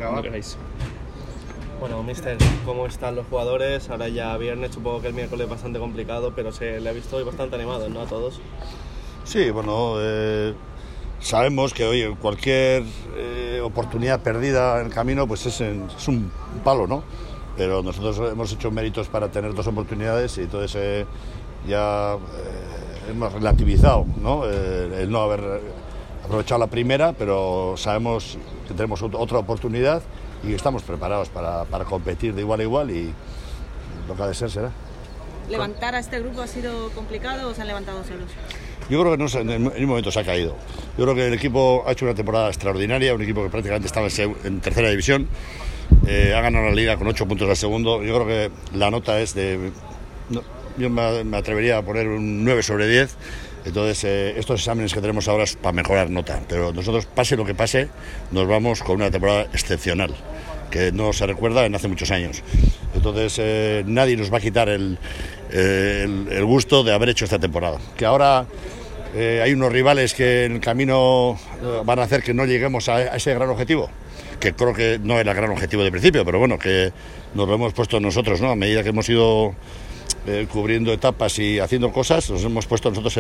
cuando queráis. Bueno, mister, ¿cómo están los jugadores? Ahora ya viernes, supongo que el miércoles es bastante complicado, pero se le ha visto hoy bastante animados, ¿no? A todos. Sí, bueno, sabemos que oye, cualquier oportunidad perdida en el camino pues es un palo, ¿no? Pero nosotros hemos hecho méritos para tener 2 oportunidades y entonces ya hemos relativizado, ¿no? El no haber aprovechado la primera, pero sabemos que tenemos otra oportunidad y estamos preparados para competir de igual a igual y lo que ha de ser será. ¿Levantar a este grupo ha sido complicado o se han levantado solos? Yo creo que no, en un momento se ha caído. Yo creo que el equipo ha hecho una temporada extraordinaria, un equipo que prácticamente estaba en tercera división, ha ganado la liga con 8 puntos al segundo. Yo creo que la nota es yo me atrevería a poner un 9 sobre 10. Entonces estos exámenes que tenemos ahora es para mejorar nota, pero nosotros, pase lo que pase, nos vamos con una temporada excepcional, que no se recuerda en hace muchos años. Entonces nadie nos va a quitar el gusto de haber hecho esta temporada. Que ahora hay unos rivales que en el camino van a hacer que no lleguemos a ese gran objetivo, que creo que no era el gran objetivo de principio, pero bueno, que nos lo hemos puesto nosotros, ¿no? A medida que hemos ido cubriendo etapas y haciendo cosas, nos hemos puesto nosotros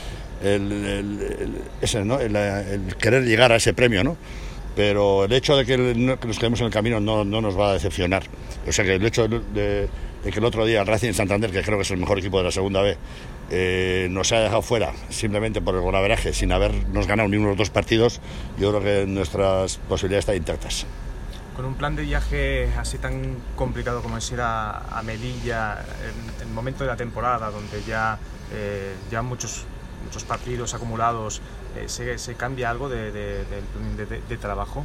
el querer llegar a ese premio, ¿no? Pero el hecho de que nos quedemos en el camino no nos va a decepcionar. O sea que el hecho de que el otro día el Racing Santander, que creo que es el mejor equipo de la segunda B, nos ha dejado fuera simplemente por el golaveraje, sin habernos ganado ni uno de los 2 partidos, yo creo que nuestras posibilidades están intactas. Con un plan de viaje así tan complicado como es ir a Melilla, en el momento de la temporada, donde ya muchos partidos acumulados, ¿se cambia algo de trabajo?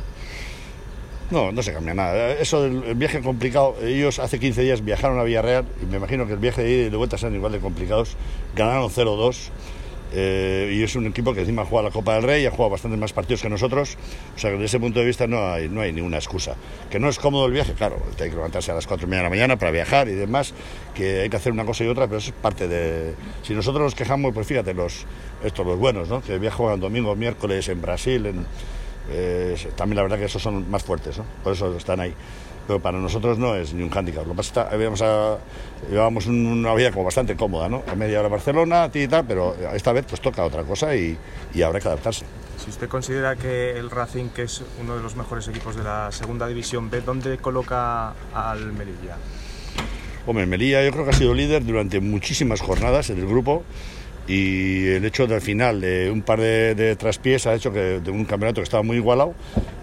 No se cambia nada. Eso del viaje complicado, ellos hace 15 días viajaron a Villarreal y me imagino que el viaje de ida y de vuelta serán igual de complicados. Ganaron 0-2. Y es un equipo que encima juega la Copa del Rey, ha jugado bastantes más partidos que nosotros, o sea que desde ese punto de vista no hay ninguna excusa. Que no es cómodo el viaje, claro, hay que levantarse a las 4:30 de la mañana para viajar y demás, que hay que hacer una cosa y otra, pero eso es parte de... Si nosotros nos quejamos, pues fíjate, los buenos, ¿no? Que viajan domingo, miércoles en Brasil, también la verdad que esos son más fuertes, ¿no? Por eso están ahí. Pero para nosotros no es ni un hándicap. Lo que pasa es que llevábamos una vida como bastante cómoda, ¿no? A media hora Barcelona, y tal, pero esta vez pues toca otra cosa y habrá que adaptarse. Si usted considera que el Racing, que es uno de los mejores equipos de la segunda división B, ¿dónde coloca al Melilla? Hombre, Melilla yo creo que ha sido líder durante muchísimas jornadas en el grupo y el hecho del final de un par de traspiés ha hecho que de un campeonato que estaba muy igualado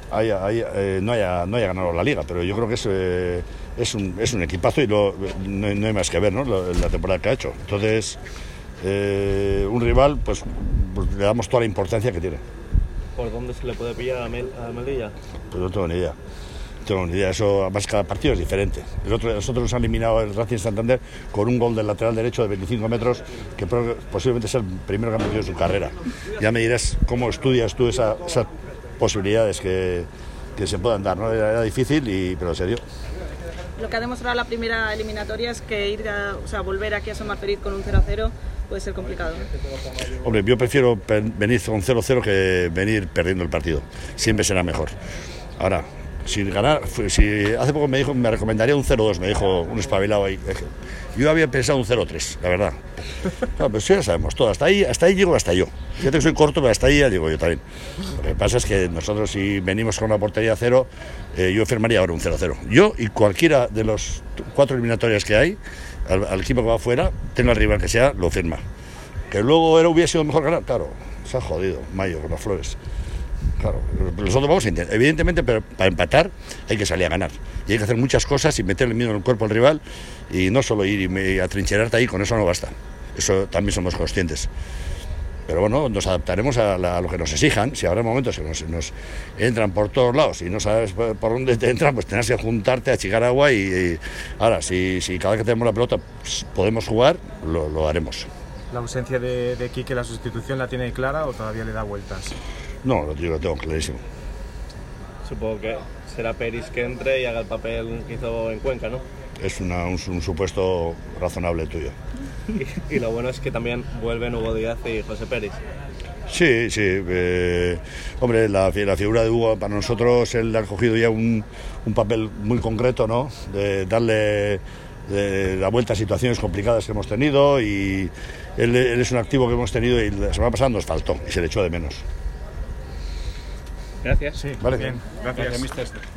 no haya ganado la liga, pero yo creo que es un equipazo y no hay más que ver, ¿no? La temporada que ha hecho. Entonces un rival pues le damos toda la importancia que tiene. ¿Por dónde se le puede pillar a Melilla? Pues no tengo ni idea. Eso, además cada partido es diferente. Nosotros nos han eliminado el Racing Santander con un gol del lateral derecho de 25 metros, que posiblemente sea el primero que ha metido en su carrera. Ya me dirás cómo estudias tú esas posibilidades que se puedan dar, ¿no? Era difícil, pero se dio. Lo que ha demostrado la primera eliminatoria es que volver aquí a San Marferiz con un 0-0 puede ser complicado, ¿no? Hombre, yo prefiero venir con 0-0 que venir perdiendo el partido. Siempre será mejor. Ahora, sin ganar, hace poco me recomendaría un 0-2, me dijo un espabilado ahí. Yo había pensado un 0-3, la verdad. Claro, pero sí, ya sabemos todo, hasta ahí llego hasta yo. Fíjate que soy corto, pero hasta ahí ya llego yo también. Lo que pasa es que nosotros, si venimos con una portería 0, yo firmaría ahora un 0-0. Yo y cualquiera de los 4 eliminatorias que hay, al equipo que va afuera, tenga el rival que sea, lo firma. Que luego hubiera sido mejor ganar, claro, se ha jodido Mayo con las flores. Claro, nosotros vamos a intentar, evidentemente, pero para empatar hay que salir a ganar y hay que hacer muchas cosas y meterle miedo en el cuerpo al rival y no solo ir y atrincherarte ahí, con eso no basta, eso también somos conscientes, pero bueno, nos adaptaremos a lo que nos exijan. Si habrá momentos que nos entran por todos lados y no sabes por dónde te entran, pues tendrás que juntarte, achicar agua y ahora, si cada vez que tenemos la pelota pues, podemos jugar, lo haremos. ¿La ausencia de Quique, la sustitución, la tiene clara o todavía le da vueltas? No, lo tengo clarísimo. Supongo que será Peris que entre y haga el papel que hizo en Cuenca, ¿no? Es un supuesto razonable tuyo. Y lo bueno es que también vuelven Hugo Díaz y José Peris. Sí, sí. Hombre, la figura de Hugo, para nosotros, él ha cogido ya un papel muy concreto, ¿no? De darle la vuelta a situaciones complicadas que hemos tenido, y él es un activo que hemos tenido y la semana pasada nos faltó y se le echó de menos. Gracias. Sí, Vale. bien, gracias. Gracias, mister.